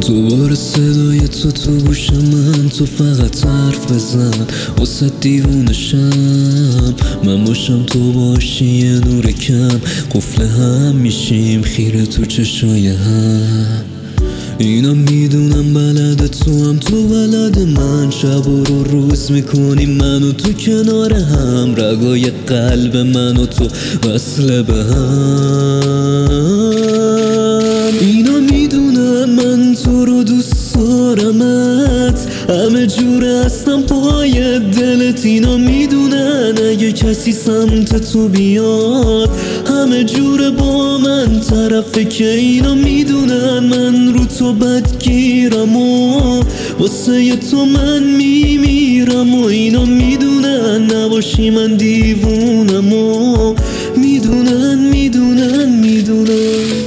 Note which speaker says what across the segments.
Speaker 1: دوباره صدای تو گوش من، تو فقط حرف بزن واسه دیوونشم. من باشم تو باشی یه نور کم، قفل هم میشیم خیره تو چشای هم. اینا میدونم بلد تو هم تو بلد من، شب و روز میکنیم من و تو کنار هم. رگای قلب من و تو وصله به هم. اینا میدونن من تو رو دوست دارمت، همه جوره هستم پای دلت. اینا میدونن اگه کسی سمت تو بیاد همه جوره با من طرفه، که اینا میدونن من رو تو بدگیرم و واسه تو من میمیرم. و اینا میدونن نباشی من دیوونم و میدونن میدونن میدونن.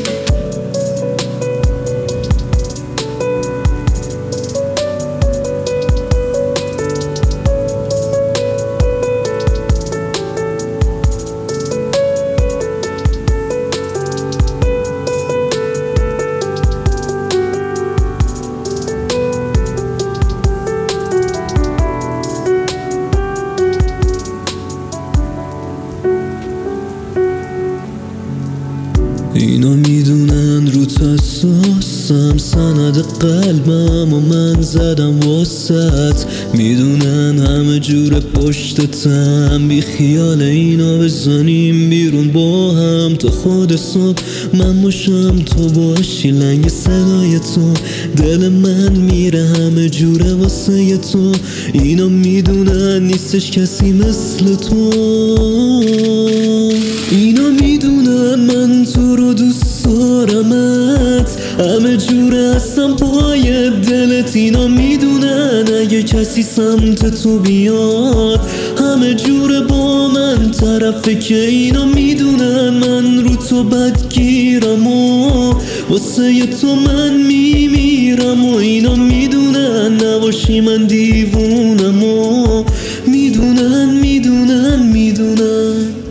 Speaker 1: اینا میدونن رو حساسم، سند قلبم و من زدم واسط. میدونن همه جور پشتتم، بی خیال اینا بزنیم بیرون با هم تا خود صبح. من باشم تو باشی لنگ صدای تو، دل من میره همه جوره واسه تو. اینا میدونن نیستش کسی مثل تو. اینا میدونن من تو رو دوست دارمت، همه جوره هستم پای دلت. اینا میدونن اگه کسی سمت تو بیاد همه جوره با من طرفه، که اینا میدونن من رو تو بدگیرم و واسه تو من میمیرم. و اینا میدونن نباشی من دیوونم و میدونن میدونن میدونن.